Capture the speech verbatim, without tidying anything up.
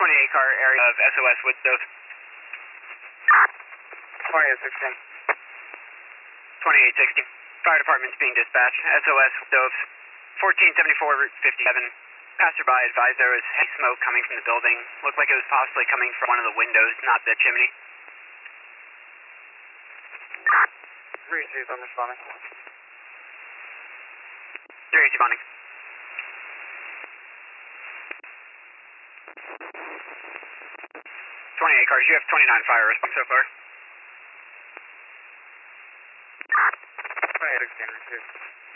twenty-eight car area of S O S Woodstove. twenty-eight sixteen. twenty-eight sixteen. Fire department's being dispatched. S O S Woodstove. fourteen seventy-four Route fifty-seven. Passerby advised there was heavy smoke coming from the building. Looked like it was possibly coming from one of the windows, not the chimney. three two, I'm responding. three responding. twenty-eight cars, you have twenty-nine fire response so far. twenty-eight sixteen, received.